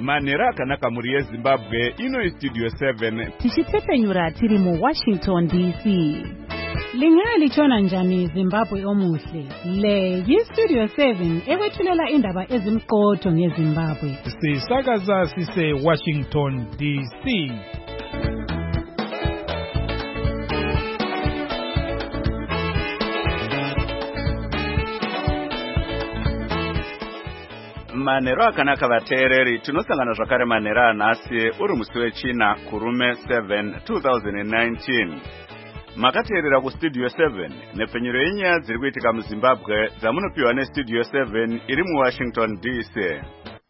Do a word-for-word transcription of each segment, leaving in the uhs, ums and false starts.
Manera akanaka muri yeZimbabwe ino Studio seven. Tichitsepenyura tiri mu Washington D C. Lingali chona njani Zimbabwe omuhle. Le yi Studio seven ekwethulela indaba ezimqotho ngeZimbabwe. Sisakaza sise Washington D C. Manero akanaka vateereri tinosangana zvakare manera anhasi uri musi wechina kurume seven two thousand nineteen. Makateerera kuStudio seven nepfenyuro yenyaya dziri kuitika muZimbabwe dzamunopiwa neStudio seven iri muWashington D C.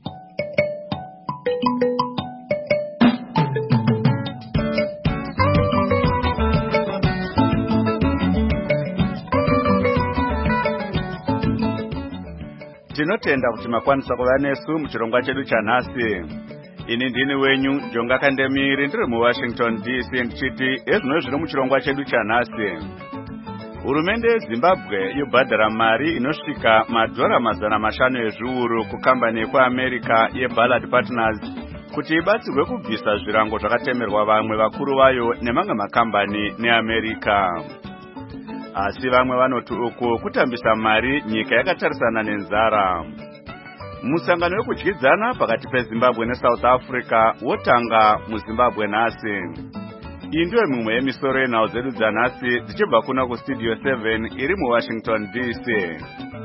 Tinotenda kuti makwanisa kuva nesu muchirongwa chedu chanhasi. Ini ndini wenyu Jonga Kandemiri ndiri muWashington D C ndichiti ezvino zviri muchirongwa chedu chanhasi. Hurumende yeZimbabwe yobhadhara mari inosvika madhora mazana mashanu ezviuru kukambani yekuAmerica yeBallard Partners kuti ibatsirwe kubvisa zvirango zvakatemerwa vamwe vakuru vayo nemamwe makambani neAmerica. Asi vamwe vanoti uku kutambisa mari nyika yakatarisana nenzara. Musangano wekudyidzana pakati peZimbabwe neSouth Africa wotanga muZimbabwe nhasi. Iyi ndiyo mimwe yemisoro yenhau dzedu dzanhasi dzichibva kuna kuStudio seven iri muWashington D C.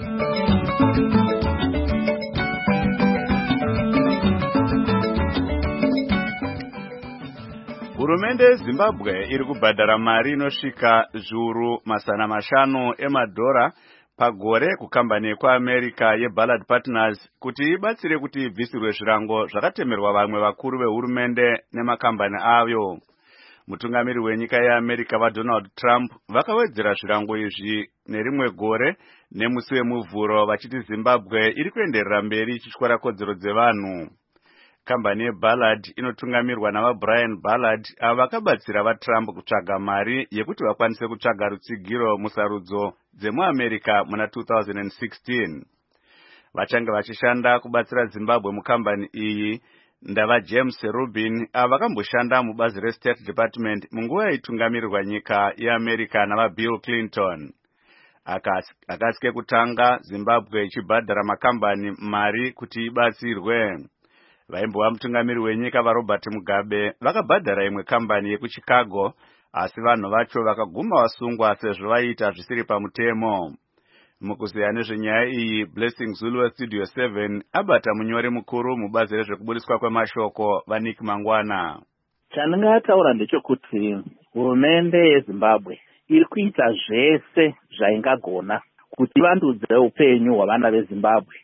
Hurumende yeZimbabwe iri kubhadhara mari inosvika zviuru mazana mashanu emadhora pagore kukambani yekuAmerica yeBallard Partners kuti ibatsire kuti ibvisirwe zvirango zvakatemerwa vamwe vakuru vehurumende nemakambani ayo. Mutungamiri wenyika yeAmerica vaDonald Trump vakawedzera zvirango izvi nerimwe gore nemusi wemuvhuro vachiti Zimbabwe iri kuenderera mberi ichityora kodzero dzevanhu. Kambani yeBallard inotungamirwa navaBrian Ballard ava vakabatsira vaTrump kutsvaga mari yekuti vakwanise kutsvaga rutsigiro musarudzo dzemuAmerica muna two thousand sixteen. Vachange vachishanda kubatsira Zimbabwe mukambani iyi ndava James Rubin ava vakamboshanda mubazi reState Department munguva yaitungamirirwa nyika yeAmerica navaBill Clinton. Akasike kutanga Zimbabwe ichibhadhara makambani mari kuti ibatsirwe. Vaimbova mutungamiri wenyika vaRobert Mugabe vakabhadhara imwe kambani yekuChicago, asi vanhu vacho vakaguma vasungwa sezvo vaiita zvisiri pamutemo. Mukuziya nezvenyaya iyi, Blessing Zulu weStudio seven abata munyori mukuru mubazi rezvekubudiswa kwemashoko vaNick Mangwana. Chandingataura ndechekuti hurumende yeZimbabwe iri kuita zvese zvaingagona kuti ivandudze upenyu hwavana veZimbabwe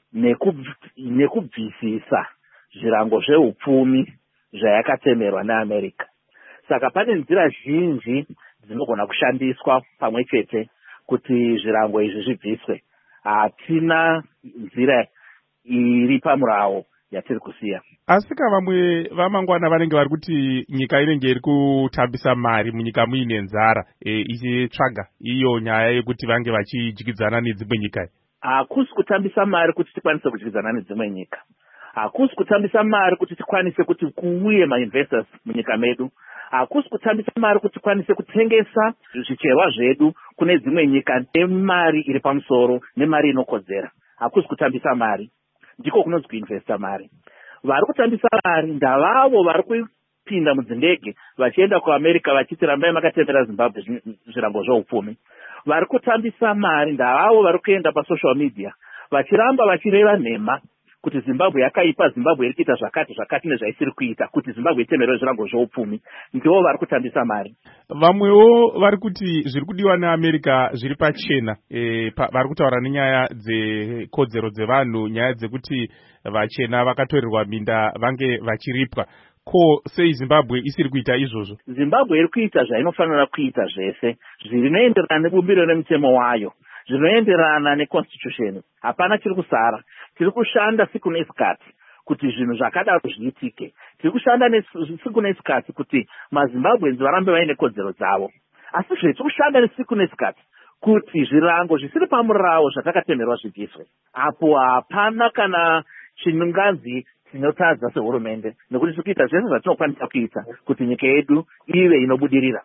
nekubvisisa zvirango zveupfumi zvayakatemerwa neAmerica. Saka pane nzira zhinji dzinogona kushandiswa pamwe chete kuti zvirango izvi zvibviswe. Hatina nzira iri pamurawo yatiri kusiya. Asika vamwe vamangwana vanenge vari kuti nyika inenge iri kutambisa mari munyika muine nzara e, ichitsvaga iyo nyaya yekuti vange vachidyidzana nedzimwe nyika. Hakusi kutambisa mari kuti tikwanise kudyidzana nedzimwe nyika. Hakusi kutambisa mari kuti tikwanise kuti kuuye mainvestors munyika medu. Hakusi kutambisa mari kuti tikwanise kutengesa zvicherwa zvedu kune dzimwe nyika nemari iri pamusoro nemari inokodzera. Hakusi kutambisa mari. Ndiko kunonzi kuinvesta mari. Vari kutambisa mari ndavavo vari kupinda mudzindege vachienda kuAmerica vachiti rambai makatendera Zimbabwe zvirango zveupfumi. Vari kutambisa mari ndavavo vari kuenda pasocial media vachiramba vachireva nhema kuti Zimbabwe yakaipa, Zimbabwe iri kuita zvakati zvakati nezvaisiri kuita, kuti Zimbabwe itemerwe zvirango zveupfumi. Ndivo vari kutambisa mari. Vamwewo vari kuti zviri kudiwa neAmerica zviri pachena. E, pa, vari kutaura nenyaya dzekodzero dzevanhu, nyaya dzekuti vachena vakatorerwa minda vange vachiripwa. Ko sei Zimbabwe isiri kuita izvozvo? Zimbabwe iri kuita zvainofanira kuita zvese zvinoenderana nebumbiro nemitemo wayo, zvinoenderana neconstitution. Hapana chiri kusara. Tiri kushanda siku nesikati kuti zvinhu zvakadaro zviitike. Tiri kushanda siku nesikati kuti maZimbabwenzi varambe vaine kodzero dzavo. Asi tiri kushanda siku nesikati kuti zvirango zvisiri pamurawo zvatakatemerwa zvibviswe. Apo hapana kana chinunganzi tinotadza sehurumende nekuti tiri kuita zvese zvatinokwanisa kuita kuti nyika yedu ive inobudirira.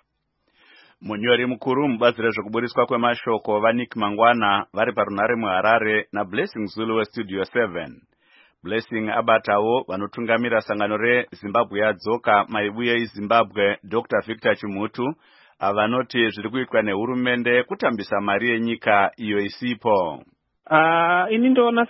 Munyori mukuru mubazi rezvekuburiswa kwemashoko vaNick Mangwana vari parunhare muHarare naBlessing Zulu weStudio seven. Blessing abatawo vanotungamira sangano reZimbabwe yadzoka maibuye eZimbabwe Doctor Victor Chimutu avanoti zviri kuitwa nehurumende kutambisa mari yenyika iyo isipo. Uh, ini ndoona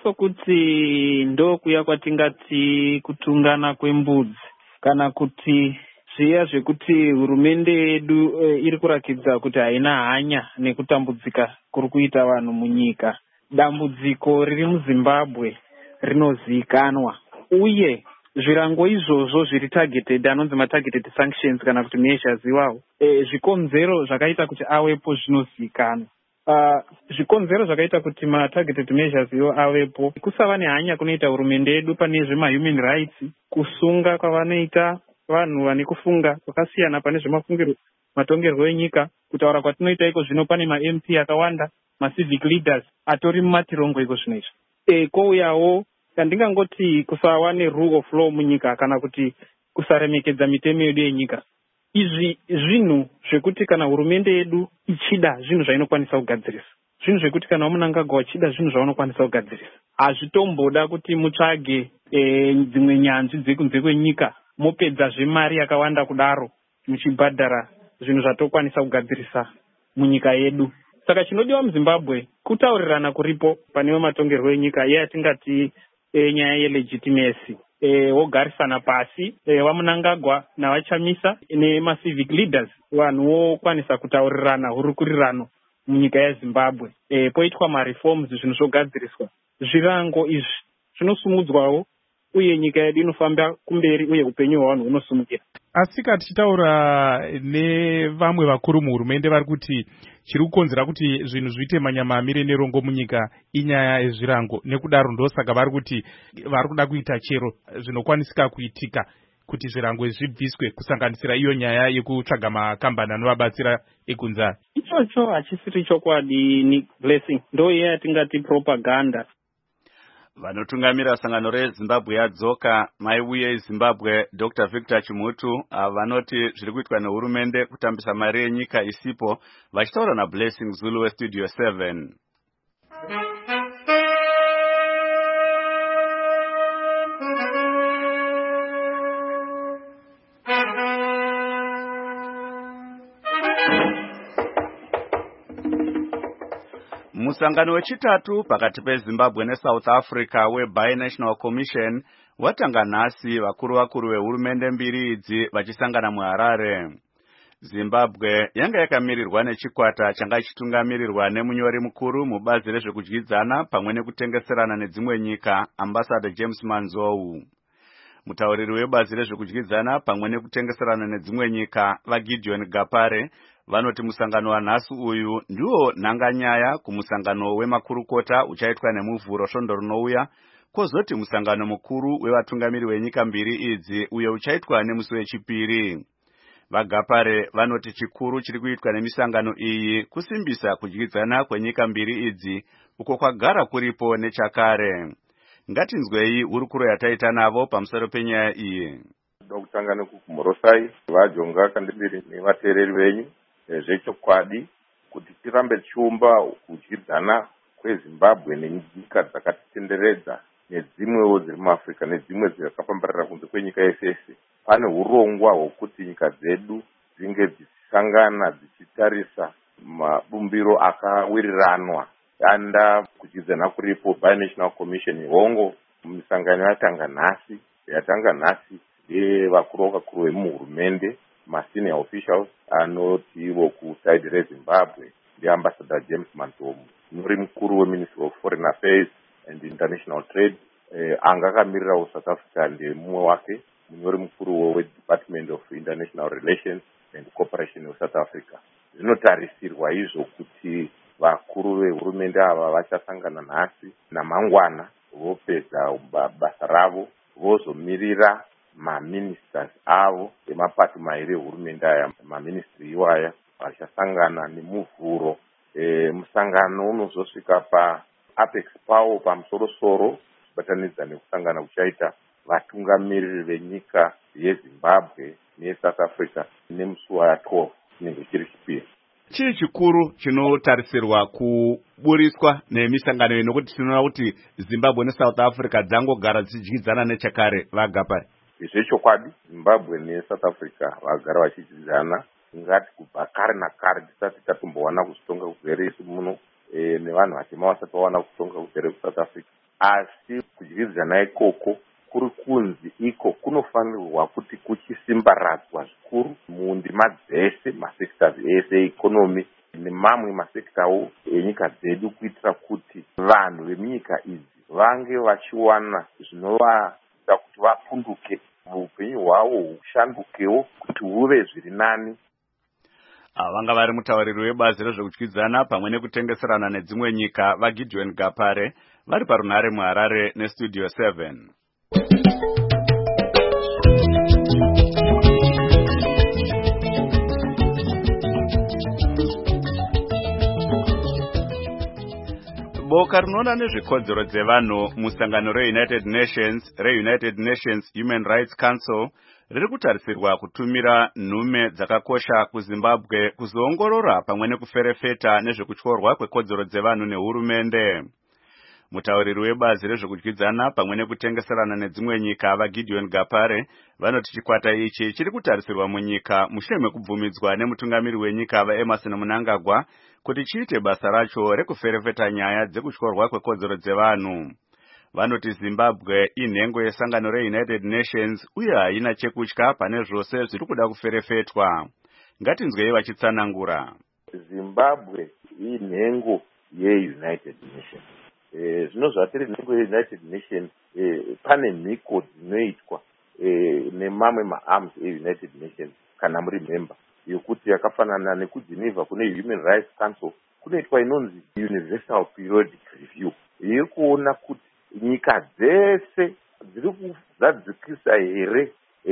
sokuti ndokuya kwatingati kutungana kwembudzi kana kuti zviya zvekuti hurumende yedu e, iri kurakidza kuti haina hanya nekutambudzika kuri kuita vanhu munyika. Dambudziko riri muZimbabwe rinozikanwa uye zvirango izvozvo zviri targeted anonzi matargeted sanctions kana kuti measures iwawo e, zvikonzero zvakaita kuti awepo zvinozikanwa. Uh, zvikonzero zvakaita kuti ma-targeted measures iwo avepo kusava nehanya kunoita hurumende yedu pane zvema-human rights, kusunga kwavanoita vanhu vane kufunga kwakasiyana pane zvemafungiro matongerwo enyika, kutaura kwatinoita iko zvino pane ma-M P akawanda, ma-civic leaders atori mumatirongo iko zvino izvo. E, kouyawo kandingangoti kusava ne-rule of law munyika kana kuti kusaremekedza mitemo yedu yenyika. Izvi zvinhu zvekuti kana hurumende yedu ichida zvinhu zvainokwanisa kugadzirisa, zvinhu zvekuti kana Mnangagwa achida zvinhu zvaunokwanisa kugadzirisa. Hazvitomboda kuti mutsvage e, dzimwe nyanzvi dzekunze kwenyika mopedza zvemari yakawanda kudaro muchibhadhara zvinhu zvatokwanisa kugadzirisa munyika yedu. Saka chinodiwa muZimbabwe kutaurirana kuripo pane matongerwo enyika yatingati e, nyaya yelegitimacy. E, wogarisana pasi e, waMnangagwa navachamisa nema-civic leaders vanhu vokwanisa kutaurirana hurukurirano munyika yeZimbabwe. E, poitwa ma-reforms zvinhu zvogadziriswa. Zvirango izvi zvinosumudzwawo uye nyika yedu inofamba kumberi uye upenyu hwavanhu hunosumukira. Asika tichitaura nevamwe vakuru muhurumende vari kuti chiri kukonzera kuti zvinhu zviite manyama amire nerongo munyika inyaya yezvirango, nekudaro ndosaka vari kuti vari kuda kuita chero zvinokwanisika kuitika kuti zvirango zvibviswe, kusanganisira iyo nyaya yekutsvaga makambani anovabatsira ekunze. Ichocho hachisiri chokwadi ni Blessing, ndo iye yatingati propaganda. Vanotungamira sangano reZimbabwe yadzoka maibuye eZimbabwe Doctor Victor Chimutu vanoti zviri kuitwa nehurumende kutambisa mari yenyika isipo, vachitaura naBlessing Zulu weStudio seven. Musangano wechitatu pakati peZimbabwe neSouth Africa weBinational Commission watanga nhasi vakuru vakuru vehurumende mbiri idzi vachisangana muHarare. Zimbabwe yanga yakamirirwa nechikwata changa chitungamirirwa nemunyori mukuru mubazi rezvekudyidzana pamwe nekutengeserana nedzimwe nyika Ambassador James Manzou. Mutauriri webazi rezvekudyidzana pamwe nekutengeserana nedzimwe nyika vaGideon Gapare vanoti musangano wanhasi uyu ndiwo nhanganyaya kumusangano wemakurukota uchaitwa nemuvhuro svondo rinouya, kwozoti musangano mukuru wevatungamiri wenyika mbiri idzi uyo uchaitwa nemusi wechipiri. VaGapare vanoti chikuru chiri kuitwa nemisangano iyi kusimbisa kudyidzana kwenyika mbiri idzi uko kwagara kuripo nechakare. Ngatinzwei hurukuro yataita navo pamusoro penyaya iyi. Ndokutanga nekukumorosai vajonga kandibiri nevateereri venyu zvechokwadi kuti tirambe tichiumba kudyidzana kweZimbabwe nenyika dzakatitenderedza nedzimwewo dziri muAfrica nedzimwe dzakapambarira kunze kwenyika yese. Pane urongwa hwokuti nyika dzedu dzinge dzichisangana dzichitarisa mabumbiro akawiriranwa. Danda kudyidzana kuripo Binational Commission hongo misangano yatanga nhasi yatanga nhasi ndevakuru vakuru vemuhurumende ma-senior officials anotiwo kuside reZimbabwe ndiAmbassador James Manzou, muri mukuru weMinistry of Foreign Affairs and International Trade. Eh, anga akamirirawo South Africa ndemumwe wake munyori mukuru weDepartment of International Relations and Cooperation of South Africa. Zvinotarisirwa izvo kuti vakuru vehurumende ava vachasangana nhasi namangwana vopedza basa ravo vozomirira ma-ministers avo emapato mairi ehurumende aya, ma-ministry iwaya vachasangana nemuvhuro. E, musangano unozosvika paApex pawo pamusoro-soro kubatanidza nekusangana kuchaita vatungamiriri venyika yeZimbabwe neSouth Africa nemusi wa12 chinenge chiri chipiri. Chii chikuru chinotarisirwa kuburiswa nemisangano ino kuti tinoona kuti Zimbabwe neSouth Africa dzangogara dzichidyidzana nechakare vagapa? Zvechokwadi Zimbabwe neSouth Africa vagara vachidyidzana ngati kubva kare nakare tisati tatombowana kuzitonga kugere isu muno e, nevanhu vatema vasati vawana kutonga kugere kuSouth Africa. Asi kudyidzana ikoko kuri kunzi iko kunofanirwa kuti kuchisimbaradzwa zvikuru mundima dzese, masekta ese eikonomi nemamwe masektawo enyika dzedu, kuitira kuti vanhu vemunyika idzi vange vachiwana zvinovaita kuti vapunduke, upenyu hwavo hushandukewo kuti huve zviri nani. Vanga vari mutauriri webazi rezvekudyidzana pamwe nekutengeserana nedzimwe nyika vaGideon Gapare vari parunhare muHarare neStudio seven. Boka rinoona nezvekodzero dzevanhu musangano reUnited Nations reUnited Nations Human Rights Council riri kutarisirwa kutumira nhume dzakakosha kuZimbabwe kuzoongorora pamwe nekuferefeta nezvekutyorwa kwekodzero dzevanhu nehurumende. Mutauriri webazi rezvekudyidzana pamwe nekutengeserana nedzimwe nyika vaGideon Gapare vanoti chikwata ichi chiri kutarisirwa munyika mushure mekubvumidzwa nemutungamiri wenyika vaEmerson Mnangagwa kuti chiite basa racho rekuferefeta nyaya dzekutyorwa kwekodzero dzevanhu. Vanoti Zimbabwe inhengo yesangano reUnited Nations uye haina chekutya pane zvose zviri kuda kuferefetwa. Ngatinzwei vachitsanangura. Zimbabwe inhengo yeUnited Nations. Eh, zvino zvatiri nhengo yeUnited Nations, eh, pane mhiko dzinoitwa eh, nemamwe maarms eUnited Nations kana muri member, yokuti yakafanana nekuGeneva kune Human Rights Council kunoitwa inonzi Universal Periodic Review yekuona kuti nyika dzese dziri kuzadzikisa here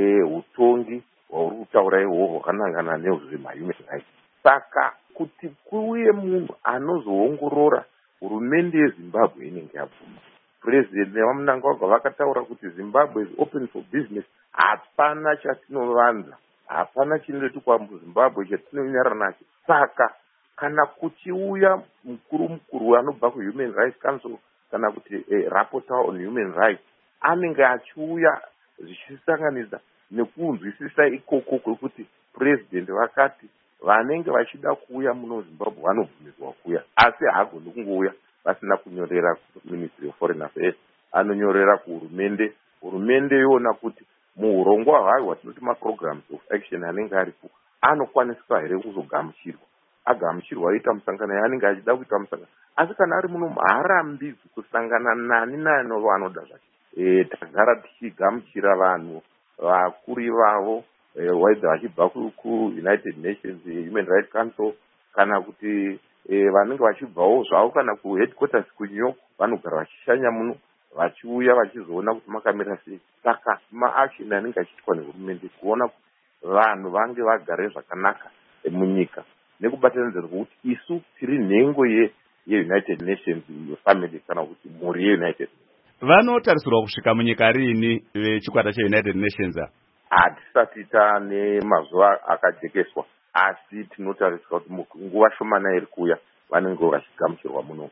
utongi eh, hwauri kutaura ihwohwo hwakanangana nezvehuman rights. Saka kuti kuuye munhu anozoongorora hurumende yeZimbabwe inenge yabvuma. President nevaMnangagwa vakataura kuti Zimbabwe is open for business. Hapana chatinovanza, hapana chinoitwa muZimbabwe chatinonyara nacho. Saka kana kuchiuya mukuru mukuru anobva kuHuman Rights Council kana kuti eh, rapporteur on human rights anenge achiuya zvichisanganisa nekunzwisisa ikoko kwekuti president vakati vanenge vachida kuuya muno Zimbabwe vanobvumirwa kuuya, asi hagoni kungouya vasina kunyorera Ministry of Foreign Affairs, anonyorera kuhurumende. Hurumende yoona kuti muurongwa hwayo hwatinoti maprograms of action anenge aripo anokwaniswa here kuzogamuchirwa. Agamuchirwa aita musangano yaanenge achida kuita musangano, asi kana ari muno haarambi kusangana nani nani vanoda zvake. E, tagara tichigamuchira vanhu vakuru vavo e, waidha vachibva kuUnited Nations Human Rights Council kana kuti e, vanenge vachibvawo zvavo kana kuheadquarters kuNew York, vanogara vachishanya muno vachiuya vachizoona kuti makamira sei. Saka maaction anenge achiitwa nehurumende kuona kuti vanhu vange vagare zvakanaka e, munyika nekubatanidza kuti isu tiri nhengo yeUnited Nations family kana kuti mhuri yeUnited. Vanotarisirwa kusvika munyika riini vechikwata cheUnited Nations? Hatisati taane mazuva akajekeswa, asi tinotariswa kuti nguva shomana iri kuuya vanenge vachigamuchirwa muno.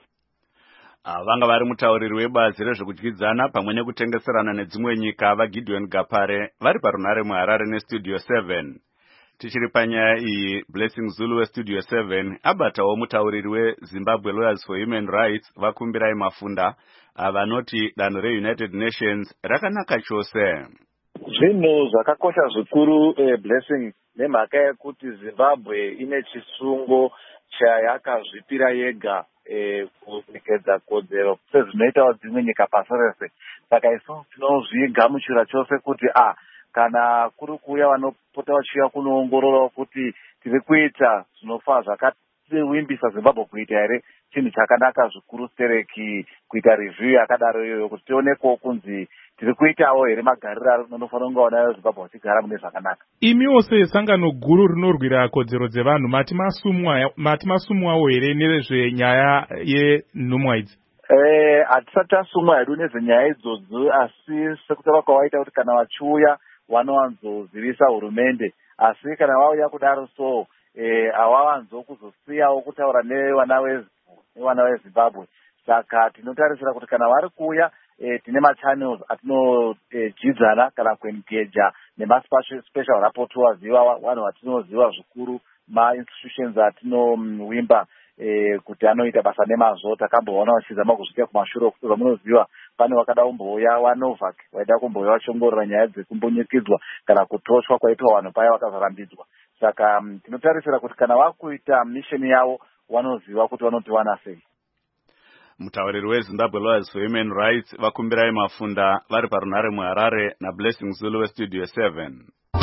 Vanga vari mutauriri webazi rezvekudyidzana pamwe nekutengeserana nedzimwe nyika vaGideon Gapare vari parunhare muHarare neStudio seven. Tichiri panyaya iyi, Blessing Zulu weStudio seven abatawo mutauriri weZimbabwe Lawyers for Human Rights vakumbirai Mafunda vanoti danho reUnited Nations rakanaka chose. Zvinhu zvakakosha zvikuru eh, Blessing, nemhaka yekuti Zimbabwe ine chisungo chayakazvipira yega eh, kupfekedza kodzero sezvinoitawo dzimwe nyika pasi rese. Saka isu tinozvigamuchira chose kuti ah kana kuri kuuya vanopota vachiuya kunoongorora kuti tiri kuita zvinofaa zvakawimbisa Zimbabwe kuita here, chinhu chakanaka zvikuru stereki kuita review yakadaro iyoyo kuti tionekewo kunzi tiri kuitawo here magariro anofanira kunge wanayo Zimbabwe vachigara mune zvakanaka. Imiwo sesangano guru rinorwira kodzero dzevanhu mati masumwawo here nezvenyaya yenhumwa idzi? Eh, hatisati tasumwa hedu nezenyaya idzodzo, asi sekutaura kwawaita kuti kana vachiuya vanowanzozivisa hurumende, asi kana vauya kudaro so eh, havawanzo kuzosiyawo kutaura nevana vezimbabwe. Saka tinotarisira kuti kana vari kuuya eh, tine machannels atinodzidzana eh, kana kuengeja nemaspecial rapporteurs iva vanhu vatinoziva zvikuru, ma-institutions atinovimba eh, kuti anoita basa nemazvo. Takamboona vachizama kusvika kumashure okuti vamunoziva pane wakada kumbouya waNovak waida kumbouya vachongorora nyaya dzekumbunyikidzwa kana kutoshwa kwaitwa vanhu paya vakazorambidzwa. Saka um, tinotarisira kuti kana vakuita misheni yavo vanoziva kuti vanotiwana sei. Mutauriri weZimbabwe Lawyers for Human Rights vakumbirai Mafunda vari parunhare muHarare naBlessing Zulu weStudio seven.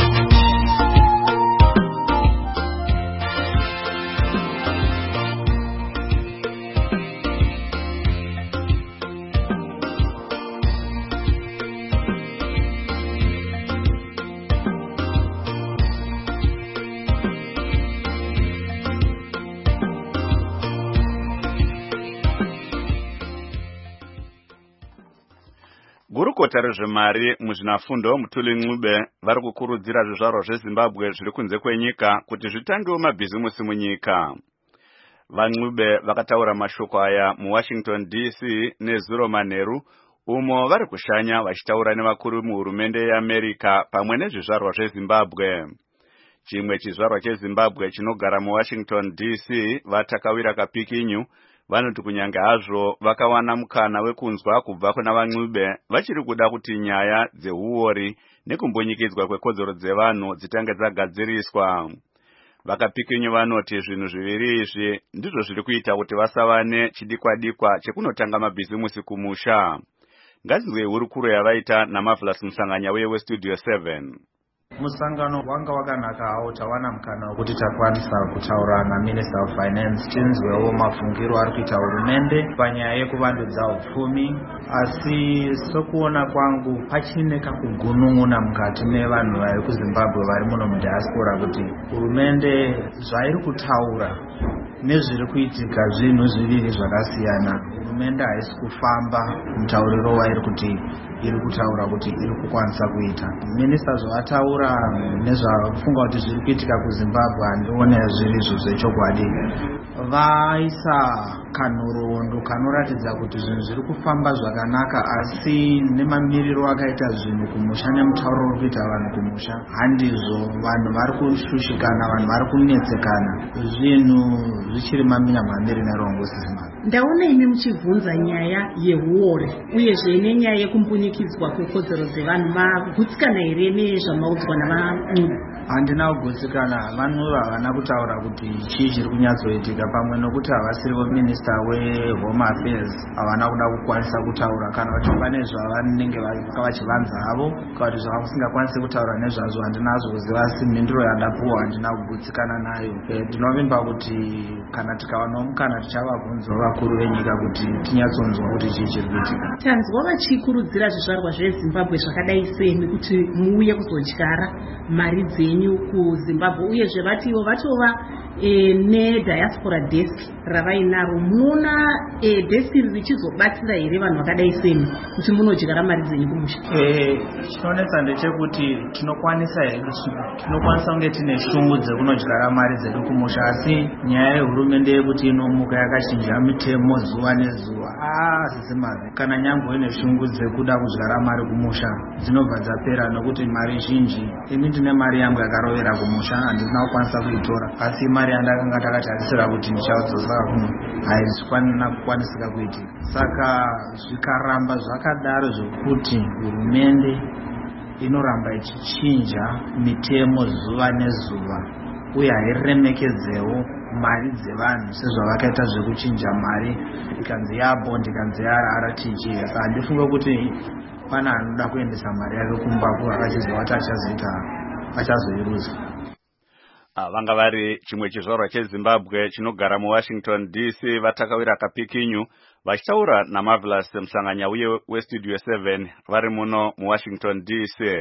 Gurukota rezvemari muzvinafundo Mutuli Ncube vari kukurudzira zvizvarwa zveZimbabwe zviri kunze kwenyika kuti zvitangewo mabhizimusi munyika. VaNcube vakataura mashoko aya muWashington D C nezuro manheru, umo vari kushanya vachitaura nevakuru muhurumende yeAmerica pamwe nezvizvarwa zveZimbabwe. Chimwe chizvarwa cheZimbabwe chinogara muWashington D C vaTakawira Kapikinyu vanoti kunyange hazvo vakawana mukana wekunzwa kubva kuna vaNcube vachiri kuda kuti nyaya dzeuori nekumbunyikidzwa kwekodzero dzevanhu dzitange dzagadziriswa. Vakapikinyu vanoti zvinhu zviviri izvi ndizvo zviri kuita kuti vasava nechidikwa-dikwa chekunotanga mabhizimusi kumusha. Ngazinzwei hurukuro yavaita naMarvelous Musanganya uye weStudio seven. Musangano wanga wakanaka hawo, tawana mukana wekuti takwanisa kutaura naMinister of Finance tinzwewo mafungiro ari kuita hurumende panyaya yekuvandudza upfumi, asi sokuona kwangu pachine kakugunun'una mukati mevanhu vari kuZimbabwe vari muno mudiaspora kuti hurumende zvairi kutaura nezviri kuitika zvinhu zviviri zvakasiyana. Hurumende haisi kufamba mutauriro wairi kuti iri kutaura kuti iri kukwanisa kuita. Minista zvavataura nezvafunga kuti zviri kuitika kuZimbabwe handione zviri izvo zvechokwadi. Vaisa kanhoroondo kanoratidza kuti zvinhu zviri kufamba zvakanaka, asi nemamiriro akaita zvinhu kumusha nemutauro uri kuita vanhu kumusha handizvo. Vanhu vari kushushikana, vanhu vari kunetsekana, zvinhu zvichiri maminya mamiri nerongo kuZimbabwe. Ndaona imi muchibvunza nyaya yehuori uyezve nenyaya yekumbunyikidzwa kwekodzero dzevanhu. Magutsikana here nezvamaudzwa navaNcube? Handina kugutsikana. VaNcube havana kutaura kuti chii chiri kunyatsoitika, pamwe nokuti havasirivo minista weHome Affairs havana kuda kukwanisa kutaura kana kuti pane zvavanenge vachivanza havo kuti zvavasingakwanisi kutaura nezvazvo. Handinazvo kuziva, asi mhinduro yandapuwa handina kugutsikana nayo. Ndinovimba kuti kana tikawanawo mukana tichavabvunzawo vakuru venyika kuti tinyatsonzwa kuti chii chiri kuitika. Tanzwa vachikurudzira zvizvarwa zveZimbabwe zvakadai semi kuti muuye kuzodyara mari dzenyu kuZimbabwe, uyezve vatiwo vatova e, nediaspora desk ravainaro. Muona e, desk iri richizobatsira here vanhu vakadai semi kuti munodyara mari dzenyu kumusha? Chinonetsa ndechekuti tinokwanisa here tinokwanisa kunge tine shungu dzekunodyara mari dzedu kumusha, asi nyaya yehurumende yekuti inomuka yakachinja mitemo zuva nezuva, hazvizimazi. Kana nyange uine shungu dzekuda kudyara mari kumusha dzinobva dzapera, nokuti mari zhinji, imi ndine mari yangu yakarovera kumusha handina kukwanisa kuitora, asi mari yandakanga takatarisira kuti ndichaudzosa kuno haizvikwanina kukwanisika kuitika. Saka zvikaramba zvakadaro zvokuti hurumende inoramba ichichinja mitemo zuva nezuva uye hairemekedzewo mari dzevanhu sezvavakaita zvekuchinja mari ikanzi yabond ikanzi yarara tichi. Saka handifunge kuti pana anoda kuendesa mari yake kumba akachizova kuti achazoita achazoiruza. Vanga vari chimwe chizvarwa cheZimbabwe chinogara muWashington D C vaTakawira Kapikinyu vachitaura naMarvelous Musanganya uye weStudio seven vari muno muWashington D C.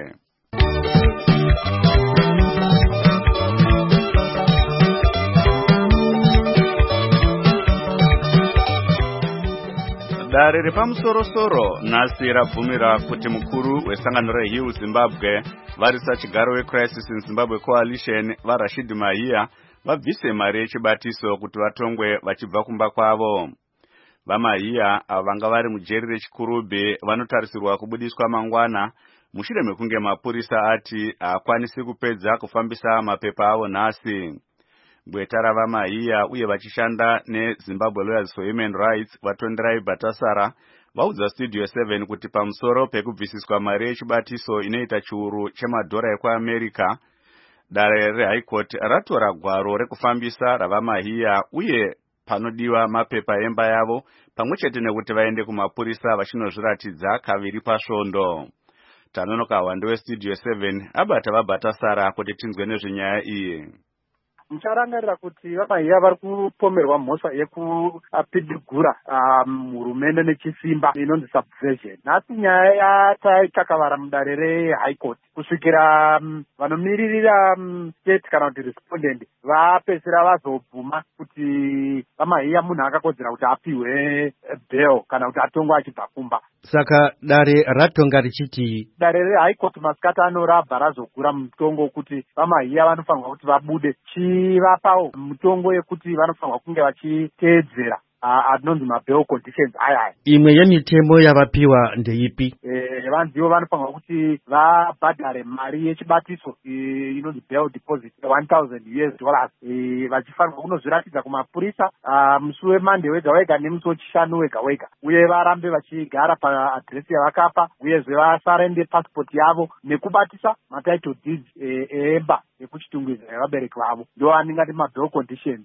Dare repamusoro-soro nhasi rabvumira kuti mukuru wesangano reHill Zimbabwe varisa chigaro weCrisis in Zimbabwe Coalition vaRashid Mahia vabvise mari yechibatiso kuti vatongwe vachibva kumba kwavo. VaMahia ava vanga vari mujeri rechikurubhe vanotarisirwa kubudiswa mangwana mushure mekunge mapurisa ati haakwanisi kupedza kufambisa mapepa avo nhasi. Gweta ravaMahia uye vachishanda neZimbabwe Lawyers for Human Rights vatonderai Bhatasara vaudza Studio seven kuti pamusoro pekubvisiswa mari yechibatiso inoita chiuru chemadhora ekuAmerica, dare reHigh Court ratora gwaro rekufambisa ravaMahia uye panodiwa mapepa emba yavo pamwechete nekuti vaende kumapurisa vachinozviratidza kaviri pasvondo. Tanonoka Hwande weStudio seven abata vaBhatasara kuti tinzwe nezvenyaya iyi. Mucharangarira kuti vaMahia vari kupomerwa mhosva yekupidigura hurumende nechisimba inonzi subversion. Nhasi nyaya yataikakavara mudare reHigh Court kusvikira vanomiririra state kana kuti respondent vapedzisira vazobvuma kuti vaMahia munhu akakodzera kuti apiwe bail kana kuti atongwe achibva kumba. Saka dare ratonga richiti dare reHigh Court masikati ano rabva razogura mutongo kuti vaMahia vanofanirwa kuti vabude chivapawo mutongo yekuti vanofanirwa kunge vachiteedzera anonzi mabail conditions aya aya. Imwe yemitemo yavapiwa ndeipi? Eh, vanzivo vanofanirwa kuti vabhadhare mari yechibatiso inonzi bail deposit one thousand U S dollars vachifanirwa kunozviratidza kumapurisa musi weMonday wega wega nemusi wechishanu wega wega, uye varambe vachigara paadresi yavakapa, uyezve vasarende passport yavo nekubatisa matitle deeds emba yekuchitungwiza yevabereki vavo. Ndo aningati mabail conditions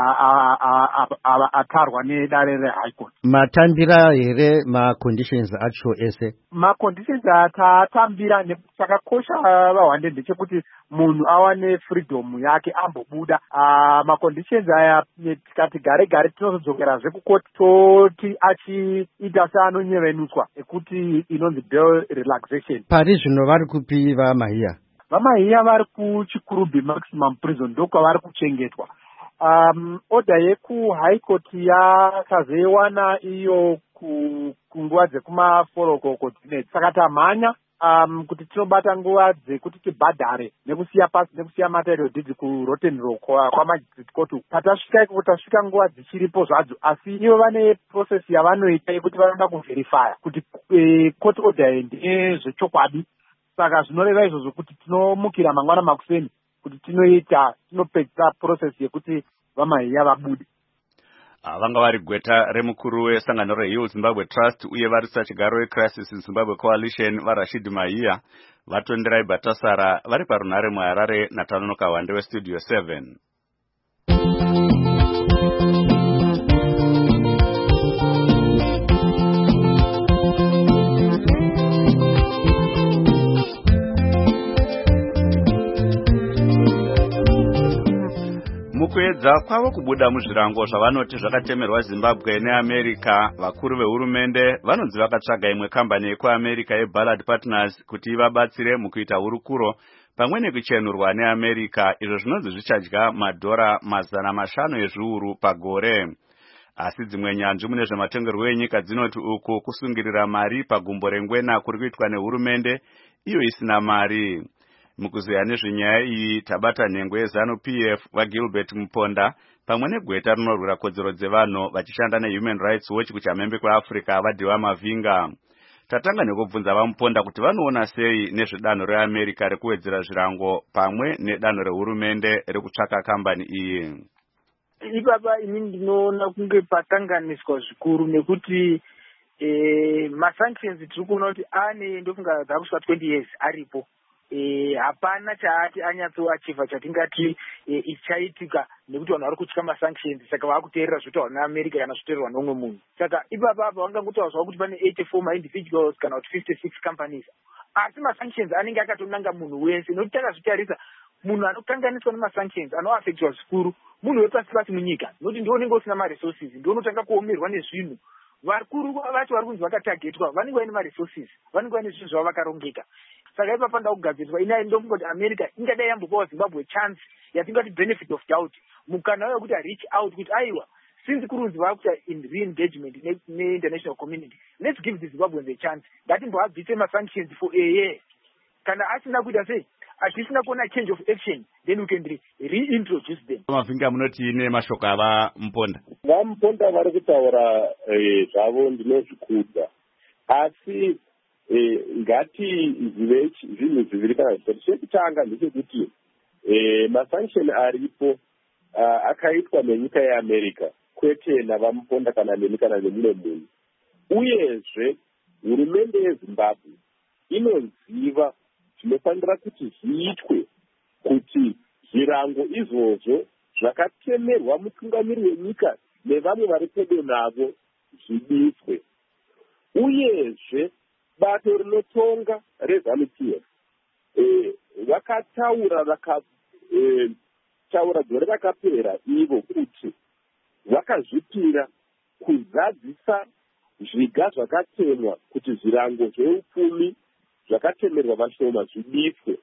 atarwa nedare reHigh Court. Matambira here maconditions acho ese? Maconditions atatambira nekuti chakakosha vaHwande ndechekuti munhu awane freedom yake ambobuda. Maconditions aya tikati gare gare tinozodzokerazve kukoti toti achiita seanonyevenuswa ekuti inonzi bail relaxation. Pari zvino vari kupi vaMahia? VaMahia vari kuchikurubhi maximum prison ndokwavari kuchengetwa. Um, oda yekuHigh Court yakazoiwana iyo kunguva dzekumaforoko dzinedzi. Saka tamhanya um, kuti tinobata nguva dzekuti tibhadhare nekusiya pasi nekusiya matitle deeds kuRotten Row kwamajistrate court. Patasvika iko tasvika nguva dzichiripo zvadzo, asi ivo vane process yavanoita yekuti vanoda kuverifya kuti e, court order ndezvechokwadi. Saka zvinoreva izvozvo kuti tinomukira mangwana makuseni kuti tinoita tinopedza process yekuti vaMahia vabude. Vanga vari gweta remukuru wesangano reHill Zimbabwe Trust uye varisa chigaro weCrisis in Zimbabwe Coalition vaRashid Mahia vatonderai Bhatasara vari parunhare muHarare naTanonoka Hwande weStudio seven. Mukuedza kwavo kubuda muzvirango zvavanoti zvakatemerwa Zimbabwe neAmerica, vakuru vehurumende vanonzi vakatsvaga imwe kambani yekuAmerica yeBallard Partners kuti ivabatsire mukuita hurukuro pamwe nekuchenurwa neAmerica, izvo zvinonzi zvichadya madhora mazana mashanu ezviuru pagore. Asi dzimwe nyanzvi mune zvematongerwo enyika dzinoti uku kusungirira mari pagumbo rengwena kuri kuitwa nehurumende iyo isina mari. Mukuziya nezvenyaya iyi tabata nhengo yeZanu-P F vaGilbert Muponda pamwe negweta rinorwira kodzero dzevanhu vachishanda neHuman Rights Watch kuchamhembe kweAfrica vaDhiwa Mavhinga. Tatanga nekubvunza vaMuponda kuti vanoona sei nezvedanho reAmerica rekuwedzera zvirango pamwe nedanho rehurumende rekutsvaka kambani iyi. Ibaba ini ndinoona kunge patanganiswa zvikuru nekuti eh, masanctions tiri kuona kuti ane ndofunga dzakusvika twenty years aripo. Eh, hapana chaati anyatsoachiva chatingati eh, ichaitika nekuti vanhu vari kutya masanctions, saka vakuteerera zvotaurwa neAmerica kana zvotaurwa nomwe munhu. Saka ipapa apa vangangotaurwa kuti pane eighty-four ma-individuals kana kuti fifty-six companies, asi masanctions anenge akatonanga munhu wese. Nokuti takazvitarisa munhu anokanganiswa nemasanctions anoafectwa zvikuru munhu wepasi pasi munyika, nokuti ndiwo unenge usina maresources, ndiwo unotanga kuomerwa nezvinhu. Vakuru vacho vari kunzi vakatagetwa vanenge vaine maresources, vanenge vaine zvinhu zvavo vakarongeka. Saka ipapanda kugadziriswa ina ndokungoti America ingadai yambopawo Zimbabwe chance yatingati benefit of doubt, mukana wekuti reach out kuti aiwa since kurunzi vakuita in re-engagement ne-international community, let's give the Zimbabweans a chance. Ngatimboabvise ma-sanctions for a year. Kana asina kuita sei, achisina kuona change of action, then we can re- reintroduce them. Mavinga munoti ine mashoko ava Muponda. Vamuponda vari kutaura zvavo ndinozvikudza, asi ngatizive zvinhu zviviri kana zvitatu. Chekutanga ndechekuti masanction aripo akaitwa nenyika yeAmerica, kwete navamuponda kana neni kana nemumwe munhu. Uyezve hurumende yeZimbabwe inoziva zvinofanira kuti zviitwe kuti zvirango izvozvo zvakatemerwa mutungamiri wenyika nevamwe vari pedo navo zvidiswe. Uyezve bato rinotonga reZANU-P F vakataura vakataura gore rakapera ivo kuti vakazvipira kuzadzisa zviga zvakatemwa kuti zvirango zveupfumi zvakatemerwa vashoma zvidiswe.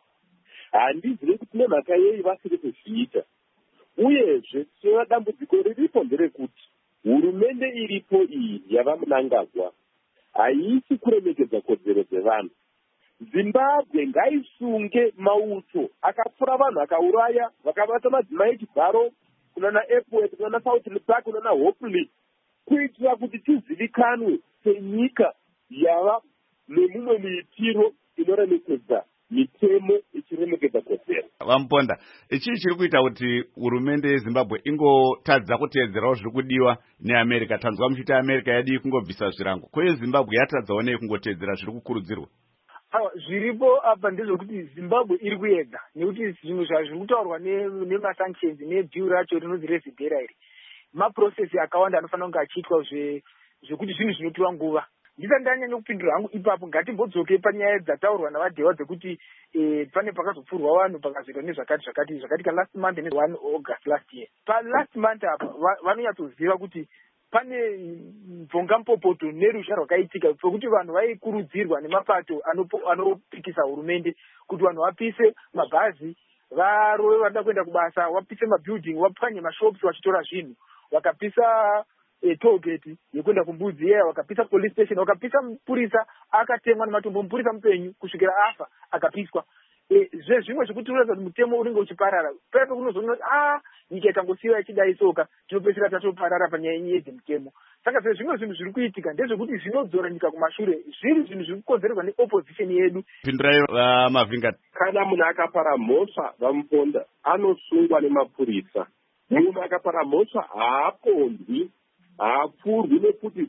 Handizivi kuti nemhaka yei vasiri kuzviita. Uyezve tinoona dambudziko riripo nderekuti hurumende iripo iyi yavamunangagwa haisi kuremekedza kodzero dzevanhu. Zimbabwe ngaisunge mauto akapfura vanhu akauraya vakabata madzimai chibharo kunana Epworth kunana South Park kunana Hopley, kuitira kuti tizivikanwe senyika yava nemumwe muitiro inoremekedza mitemo ichiremekedza kodzero. Vamuponda, ichi chiri kuita kuti hurumende yeZimbabwe ingotadza kuteedzerawo zviri kudiwa neAmerica. Tanzwa muchiti America yadi kungobvisa zvirango, kweyo Zimbabwe yatadzawo nei kungoteedzera zviri kukurudzirwa? Zviripo apa ndezvekuti Zimbabwe iri kuyedza, nekuti zvinhu zvazviri kutaurwa nemasanctions nedhiu racho rinonzi rezidhera iri, maprocesi akawanda anofanira kunge achiitwa zvekuti zvinhu zvinopiwa nguva. Ndisati ndanyanya kupindura hangu ipapo, ngatimbodzoke panyaya dzataurwa navadhewa dzekuti pane pakazopfurwa vanhu pakazoitwa nezvakati zvakati zvakatika last month ne1 August last year. Pa last month apa vanonyatsoziva kuti pane mvonga mupopoto nerusha rwakaitika pekuti vanhu vaikurudzirwa nemapato anopikisa hurumende kuti vanhu vapise mabhazi, varove vanoda kuenda kubasa, vapise mabuilding, vapwanye mashops vachitora zvinhu, vakapisa tollgate yekuenda kumbudzi yeya, vakapisa police station, vakapisa mupurisa akatemwa nematombo, mupurisa mupenyu kusvikira afa akapiswa. Zvezvimwe zvekuti unoza kuti mutemo unenge uchiparara, paipo kunozoona kuti ah nyika ikangosiyiwa ichidai soka tinopedzisira tatoparara panyaya yedzemutemo. Saka zvezvimwe zvinhu zviri kuitika ndezvekuti zvinodzora nyika kumashure, zviri zvinhu zviri kukonzerwa neopposition yedu. Pindurai Mavinga. Kana munhu akapara mhosva Vamuponda anosungwa nemapurisa. Munhu akapara mhosva haapondwi, haapfurwi nepfuti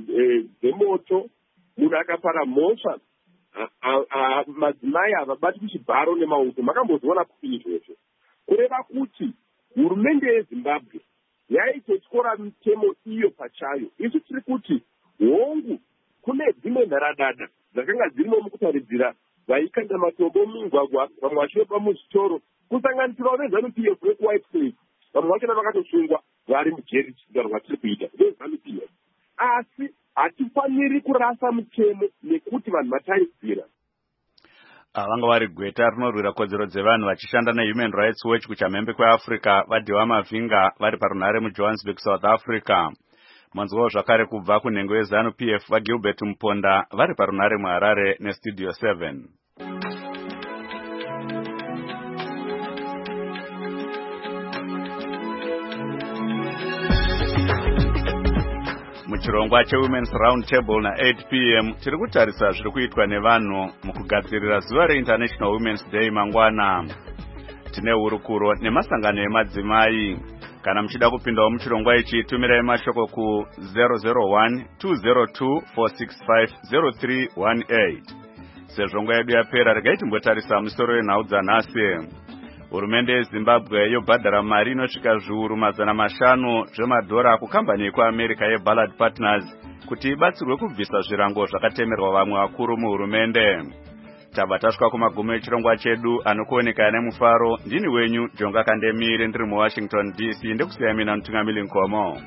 dzemoto. Munhu akapara mhosva madzimai havabati kuchibharo nemauto. Makambozviona kuti izvozvo, kureva kuti hurumende yeZimbabwe yaitotyora mitemo iyo pachayo. Isu tiri kuti hongu kune dzimwe nharadada dzakanga dzirimo mukutaridzira vaikanda matombo mumigwagwa, vamwe vachivepa muzvitoro, kusanganisirawo veZANU-P F vekuWhite Slave, vamwe vachona vakatosungwa vari mujeri. Chisigaro rwatiri kuita veZANU-P F, asi hatifaniri kurasa mutemo nekuti vanhu vataidzira. Vanga vari gweta rinorwira kodzero dzevanhu vachishanda neHuman Rights Watch kuchamhembe kweAfrica, vadhewa Mavinga vari parunhare muJohannesburg, South Africa. Mwanzwawo zvakare kubva kunhengo yeZANU-P F vaGilbert Muponda vari parunhare muHarare neStudio seven. Muchirongwa cheWomen's Round Table na eight p m tiri kutarisa zviri kuitwa nevanhu mukugadzirira zuva reInternational Women's Day mangwana. Tine hurukuro nemasangano emadzimai. Kana muchida kupindawo muchirongwa ichi, tumirai mashoko ku zero zero one two zero two four six five zero three one eight. Sezvo nguva yedu yapera, regai timbotarisa musoro wenhau dzanhasi. Hurumende yeZimbabwe yobhadhara mari inosvika zviuru mazana mashanu zvemadhora kukambani yekuAmerica yeBallard Partners kuti ibatsirwe kubvisa zvirango zvakatemerwa vamwe vakuru muhurumende. Tabva tasvika kumagumo echirongwa chedu, anokuoneka nemufaro. Ndini wenyu Jonga Kandemire, ndiri muWashington D C, ndekusiya mina Mutungamiri Nkomo.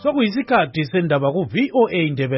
sokuyisikhathi sendaba ku-V O A Ndebele.